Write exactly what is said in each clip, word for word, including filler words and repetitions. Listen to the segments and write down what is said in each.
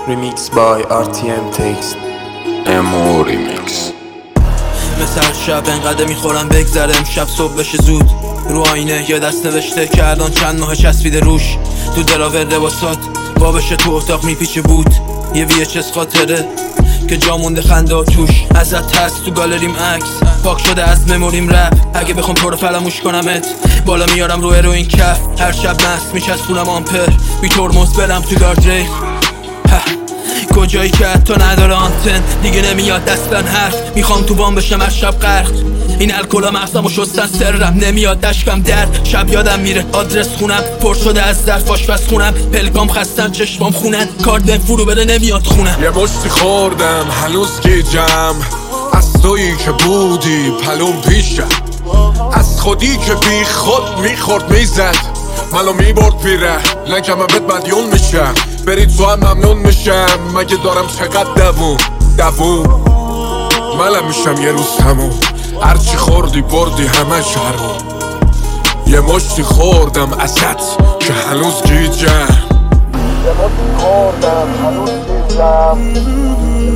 Remix by آر تی ام Text امو ریمیکس. مثل هر شب انقدر میخورم بگذره امشب صبح بشه زود. رو آینه یه دست نوشته که الان چند ماه چسبیده روش. تو دراور لباسات وا بشه تو اتاق میپیچه بود. یه وی اچ اس خاطره که جا مونده خنده ها توش. ازت هست تو گالریم عکس پاک شده از مموریم رپ. اگه بخوام تو رو فراموش کنمت بالا میارم رو هروئین کف. هر شب مست میچسبونم آمپر بی ترمز برم تو گاردریل. کجایی که حتی نداره آنتن دیگه نمیاد دستن حرف. میخوام تو بام بشم هر شب غرق. این الکلا مغزمو شستن سرم نمیاد دشکم در شب یادم میره آدرس خونم پر شده از ظرف آشپز خونم. پلکام خستن چشمام خونن کارد بهم فرو بره نمیاد خونم. یه مشتی خوردم هنوز گیجم از تویی که بودی پلوم پیشم. از خودی که بی خود میخورد میزد منو میبرد پیره لنگم بهت مدیون میشم. برید تو هم ممنون میشم مگه دارم چقدر دوون دوون. منم میشم یه روز همون هرچی خوردی بردی همه شهرون. یه مشتی خوردم ازت که هنوز گیجم. یه مشتی خوردم هنوز گیجم.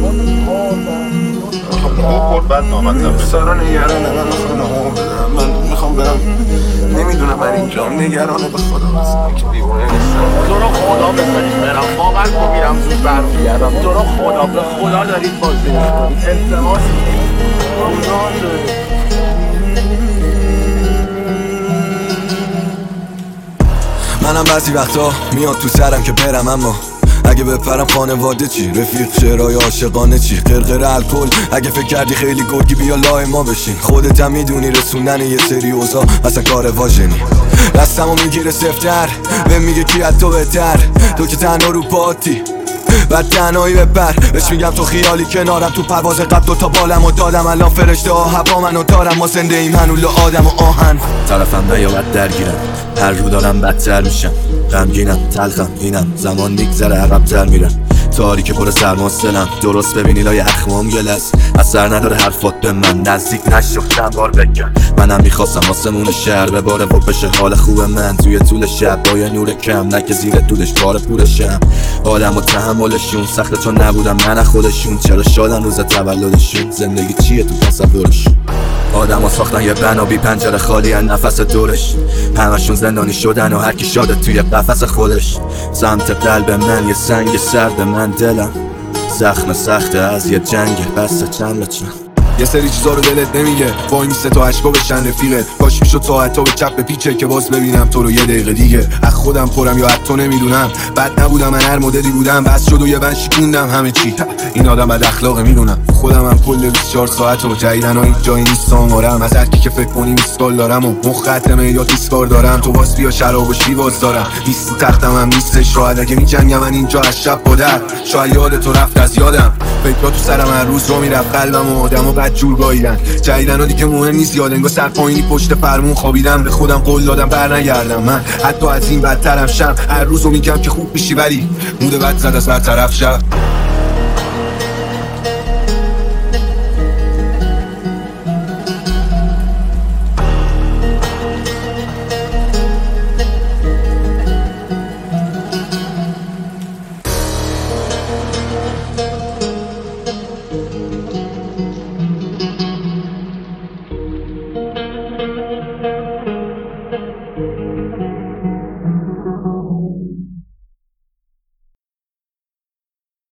خوب برد بعد نامدم سارا نگرانه من میخوام نامو بدم. من میخوام برم نمیدونم من اینجا نگرانه به خدا که دیوانه نیستم. تو رو خدا بذارید برم باور کن میرم زود برمیگردم. تو رو خدا به خدا دارید بازی میکنید التماس منم بعضی وقتا میاد تو سرم که برم اما اگه بپرم خانواده چی؟ رفیق شعرهای عاشقانه چی؟ قرقر الکل اگه فکر کردی خیلی گرگی بیا لای ما بشین. خودت هم میدونی رسوندن یه سری اوضاع اصلا کار واژنی. دستمو میگیره سفتر بهم میگه کی از تو بهتر. تو که تنها رو پاتی بعد تنهایی ببر بهش میگم تو خیالی کنارم. تو پرواز قبل دو تا بالم و دادم الان فرشته ها هوا منو دارم. ما زنده ایم هنوز آدم و آهن. طرفم نیامد درگیرم هر رو دارم بدتر میشم. غمگینم تلخم اینم زمان میگذره عقب‌تر میرم. تاریک پر سرماست دلم درست ببینی لای اخمام گلس. اثر نداره حرفات به من نزدیک نشو چند بار بگم. منم میخواستم آسمون شهر بباره و بشه حال خوب من توی طول شب با یه نور کم نه که زیر دودش بار پورشم. آدم و تحملشون سخته چون نبودم من خودشون. چرا شادن روز تولدشون زندگی چیه تو تصورشون. آدم ها ساختن یه بنا بی پنجره خالی از نفس دورش. همشون زندانی شدن و هر کی شاده توی قفس خودش. سمت قلب من یه سنگ سرد من دلم زخم سخته از یه جنگ بسته چند چند. یه سری چیزا رو دلت نمیگه وای میسته تا عشقا بشن رفیقت. کاش میشد ساعت تا به چپ پیچه که باز ببینم تو رو یه دقیقه دیگه. از خودم پرم یا حتی نمیدونم بد نبودم من هر مدلی بودم. بس شد و یه بند شکوندم همه چی. این آدم بد اخلاقه میدونم خودم هم کل بیست و چهار ساعت و جدیدن ها هیچ جایی نیست آمارم. از هر کی که فکر کنی میسکال دارم و مخ ختمه یا دیسکار دارم. تو باز بیا شراب و شیواز دارم نیست تو تختم هم نیستش. شاید اگه میجنگم من اینجا از شب با در شاید یاد تو رفت از یادم. فکرها تو سرم هر روز رو میرفت قلبم و آدم و بد جور گاییدن. جدیدن ها دیگه مهم نیست یاد انگار سر پایینی پشت فرمون خوابیدم. به خودم قول دادم بر نگردم من حتی از این بدترم شم. هر روز رو میگم که خوب میشی ولی موده بد زد از برطرف شب.